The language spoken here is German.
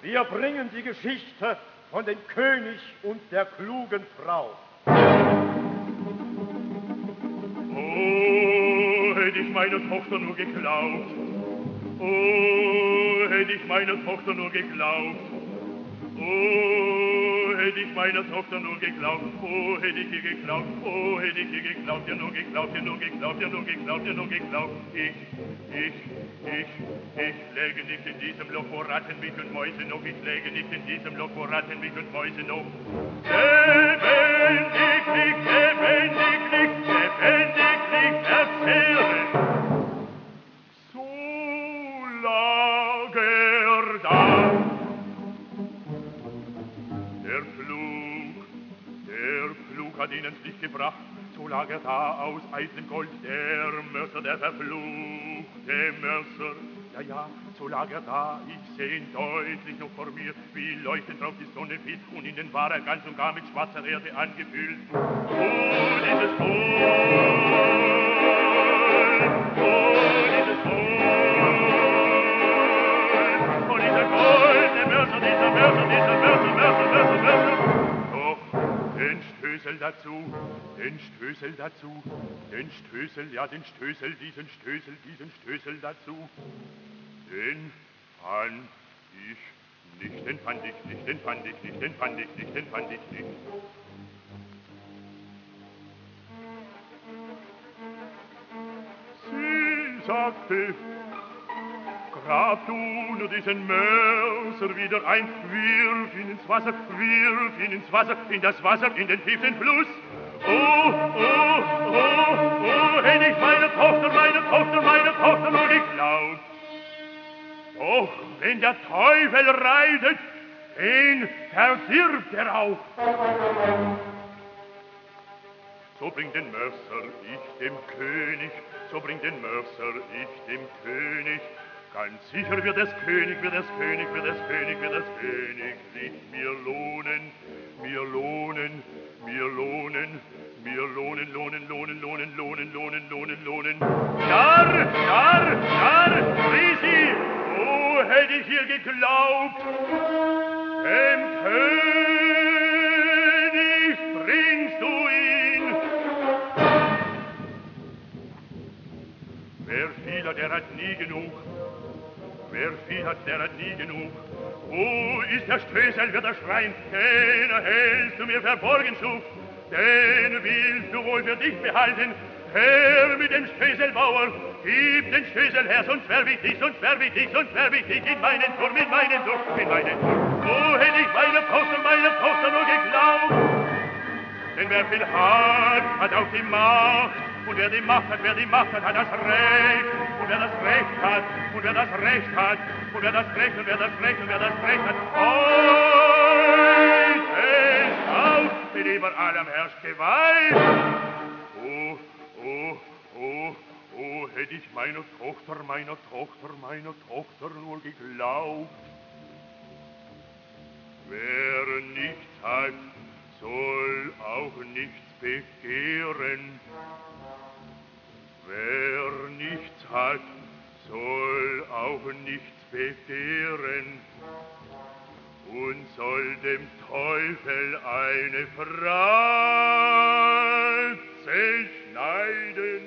Wir bringen die Geschichte von dem König und der klugen Frau. Oh, hätte ich meine Tochter nur geglaubt. Oh, hätte ich meiner Tochter nur geglaubt. Oh, hätte ich meiner Tochter nur geglaubt. Oh, hätte ich ihr geglaubt. Oh, hätte ich ihr geglaubt. Ja, nur geglaubt, ja, nur geglaubt, ja, nur geglaubt, ja, nur geglaubt. Ich läge nicht in diesem Loch, wo Ratten mich und Mäuse noch. Ich läge nicht in diesem Loch, wo Ratten mich und Mäuse noch. Lebendig nicht, erzähle. So lag da. Der Flug hat ihn ins Licht gebracht. So lag da aus eitlem Gold, der Mörser, der verfluchte Mörser. Ja, so lag da, ich seh ihn deutlich noch vor mir, wie leuchtend drauf die Sonne fiel, und innen war ganz und gar mit schwarzer Erde angefüllt. Oh, dieses goldene Mörser, dieser Mörser. Doch, den Stößel dazu, diesen Stößel dazu, den fand ich nicht. Sie sagte, grab du nur diesen Mörser wieder ein, wirf ihn ins Wasser, in das Wasser, in den tiefen Fluss. Oh, hätte ich meiner Tochter nur geglaubt. Doch, wenn der Teufel reitet, den verdirbt er auch. So bringt den Mörser ich dem König, Ganz sicher wird das König sich mir lohnen. Narr, schrie sie, oh, hätte ich ihr geglaubt, dem König bringst du ihn. Wer viel hat, der hat nie genug. Wo ist der Stößel, wird er schreien, den hältst du mir verborgen zu, den willst du wohl für dich behalten. Herr mit dem Stößelbauer, gib den Stößel her, sonst werf ich dich in meinen Turm. Oh, hätte ich meiner Tochter nur geglaubt. Denn wer viel hat auch die Macht. Und wer die Macht hat, hat das Recht. Und wer das Recht hat, heute auf, denn über allem herrscht Gewalt. Oh, hätte ich meiner Tochter nur geglaubt. Wer nichts hat, soll auch nichts begehren. Wer nichts hat, soll auch nichts begehren und soll dem Teufel eine Fratze schneiden.